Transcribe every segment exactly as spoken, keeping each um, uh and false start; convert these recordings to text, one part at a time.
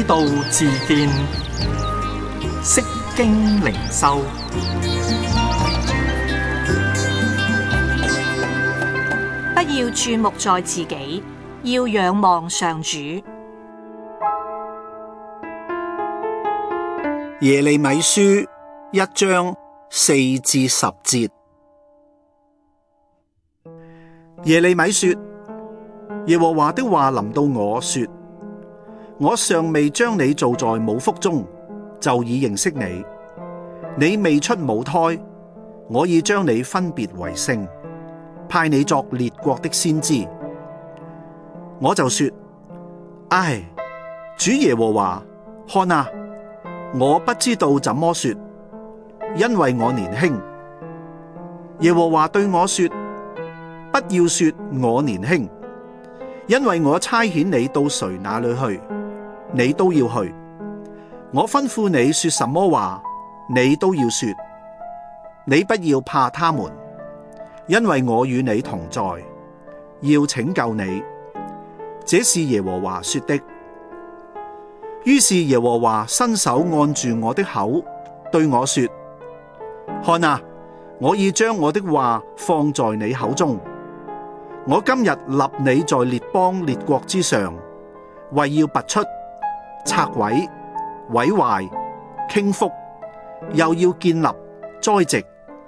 道自見，釋經靈修。 不要注目在自己，要仰望上主。 耶利米書一章四至十節。耶利米說：耶和華的話臨到我說，我尚未將你造在母腹中，就已認識你；你未出母胎，我已將你分別為聖，派你作列國的先知。我就說：唉，主耶和華，看啊，我不知道怎麼說，因為我年輕。耶和華對我說：不要說我年輕，因為我差遣你到誰那裏去，你都要去。我吩咐你說什麼話，你都要說。你不要怕他們，因為我與你同在，要拯救你。這是耶和華說的。於是耶和華伸手按住我的口，對我說：看啊，我已將我的話放在你口中。我今日立你在列邦列國之上，為要拔出、拆毀、毀壞、傾覆，又要建立、栽植。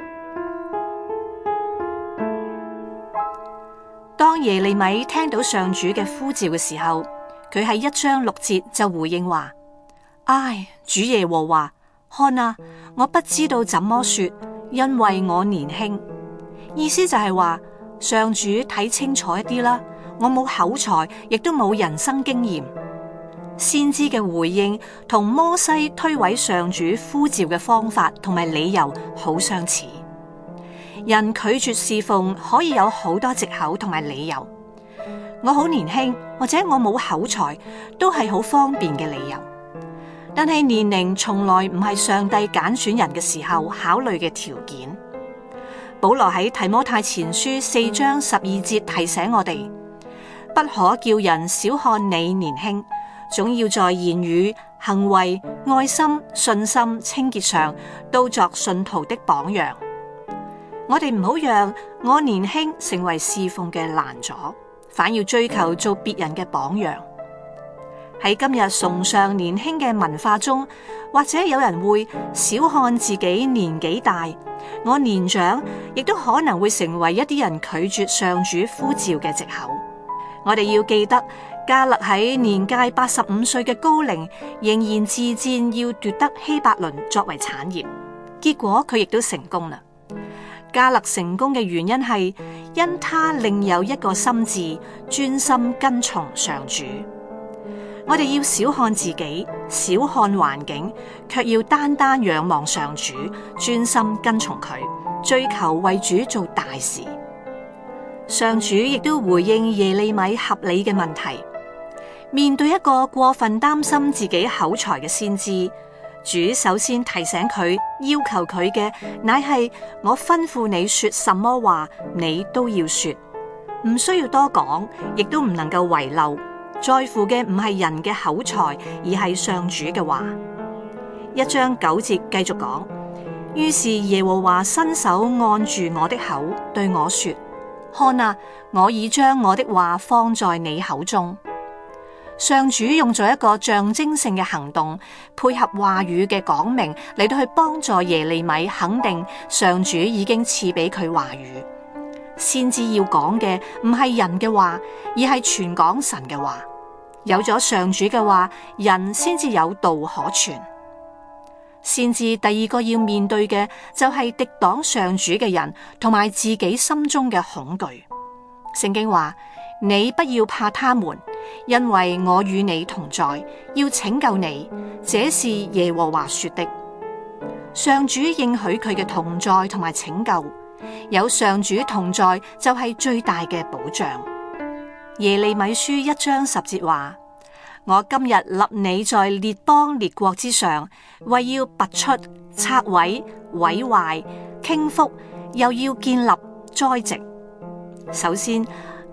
當耶利米聽到上主嘅呼召嘅時候，佢喺一章六節就回應話：唉，主耶和華，看啊，我不知道怎麼說，因為我年輕。意思就係話，上主睇清楚一啲啦，我冇口才，亦都冇人生經驗。先知嘅回應同摩西推諉上主呼召嘅方法同埋理由好相似。人拒絕侍奉可以有好多藉口同埋理由，我好年輕或者我冇口才都係好方便嘅理由。但係年齡從來唔係上帝揀選人嘅時候考慮嘅條件。保羅喺提摩太前書四章十二節提醒我哋，不可叫人小看你年輕，總要在言語、行為、愛心、信心、清潔上都作信徒的榜樣。我哋唔好讓我年輕成為侍奉嘅攔阻，反要追求做別人嘅榜樣。喺今日崇尚年輕嘅文化中，或者有人會小看自己年紀大，我年長，亦都可能會成為一啲人拒絕上主呼召嘅藉口。我哋要記得，迦勒喺年屆八十五歲嘅高齡，仍然自薦要奪得希伯倫作為產業，結果佢亦都成功啦。迦勒成功嘅原因係因他另有一個心志，專心跟從上主。我哋要小看自己，小看環境，卻要單單仰望上主，專心跟從佢，追求為主做大事。上主亦都回應耶利米合理嘅問題。面對一個過分擔心自己口才嘅先知，主首先提醒佢，要求佢嘅乃係我吩咐你說什麼話，你都要說，唔需要多講，亦都唔能夠遺漏。在乎嘅唔係人嘅口才，而係上主嘅話。一章九節繼續講，於是耶和華伸手按住我的口，對我說：看啊，我已將我的話放在你口中。上主用咗一個象徵性嘅行動，配合話語嘅講明嚟到去幫助耶利米肯定上主已經賜俾佢話語。先知要講嘅唔係人嘅話，而係傳講神嘅話。有咗上主嘅話，人先至有道可傳。先知第二個要面對嘅就係敵擋上主嘅人，同埋自己心中嘅恐懼。聖經話：你不要怕他們，因為我與你同在，要拯救你。這是耶和華說的。上主應許佢嘅同在同埋拯救。有上主同在就係最大嘅保障。耶利米書一章十節話：我今日立你在列邦列國之上，為要拔出、拆毀、毀壞、傾覆，又要建立、栽植。首先，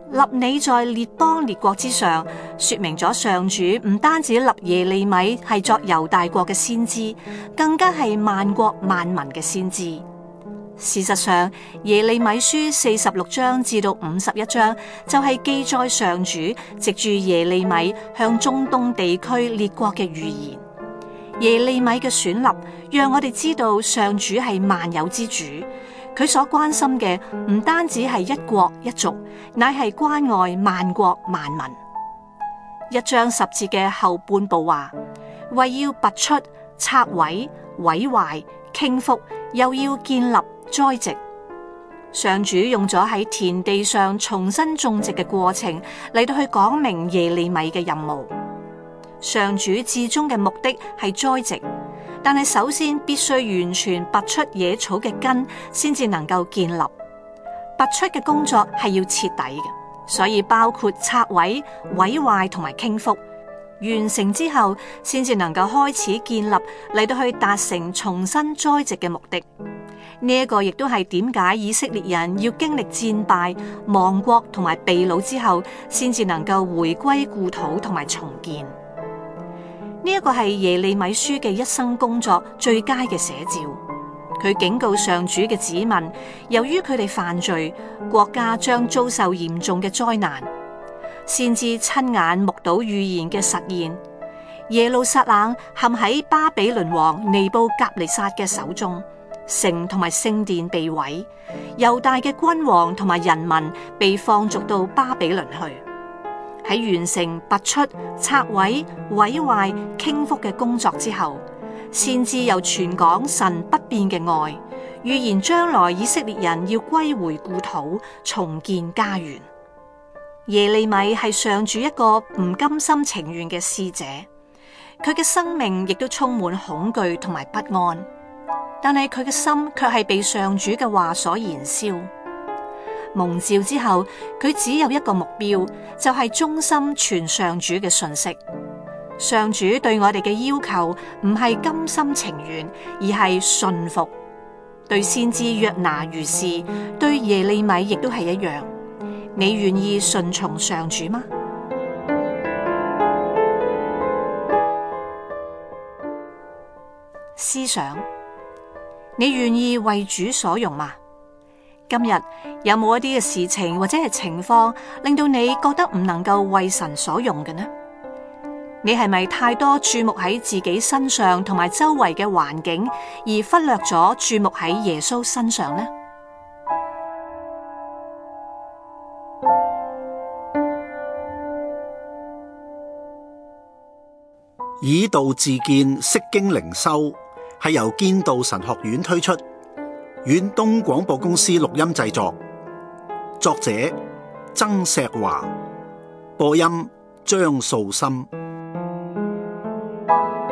立你在列邦列國之上，說明咗上主唔單止立耶利米係作猶大國嘅先知，更加係萬國萬民嘅先知。事實上，耶利米書四十六章至到五十一章就係記載上主藉住耶利米向中東地區列國嘅預言。耶利米嘅選立，讓我哋知道上主係萬有之主。佢所關心嘅唔單止係一國一族，乃係關愛萬國萬民。一章十節嘅後半部話，為要拔出、拆毀、毀壞、傾覆，又要建立、栽植。上主用咗喺田地上重新種植嘅過程嚟到去講明耶利米嘅任務。上主至終嘅目的係栽植。但係首先必須完全拔出野草嘅根，先至能夠建立。拔出嘅工作係要徹底嘅，所以包括拆毀、毀壞同埋傾覆。完成之後，先至能夠開始建立，嚟到去達成重新栽植嘅目的。呢、這、一個亦都係點解以色列人要經歷戰敗、亡國同埋被擄之後，先至能夠回歸故土同埋重建。呢一個係耶利米書嘅一生工作最佳嘅寫照。佢警告上主嘅子民，由於佢哋犯罪，國家將遭受嚴重嘅災難。先至親眼目睹預言嘅實現，耶路撒冷陷喺巴比倫王尼布甲尼撒嘅手中，城同埋聖殿被毀，猶大嘅君王同埋人民被放逐到巴比倫去。喺完成拔出、拆毀、毀壞、傾覆嘅工作之後，先至又傳講神不變嘅愛，預言將來以色列人要歸回故土，重建家園。耶利米係上主一個唔甘心情願嘅使者，佢嘅生命亦都充滿恐懼同埋不安，但係佢嘅心卻係被上主嘅話所燃燒。蒙召之後，佢只有一個目標，就係忠心傳上主嘅訊息。上主對我哋嘅要求唔係甘心情願，而係信服。對先知約拿如是，對耶利米亦都係一樣。你願意順從上主嗎？思想，你願意為主所用嗎？今日有冇一啲嘅事情或者係情況，令到你覺得唔能夠為神所用嘅呢？你係咪太多注目喺自己身上同埋周圍嘅環境，而忽略咗注目喺耶穌身上呢？ 以道自見，釋經靈修係由堅道神學院推出，遠東廣播公司錄音製作，作者曾石華，播音張素心。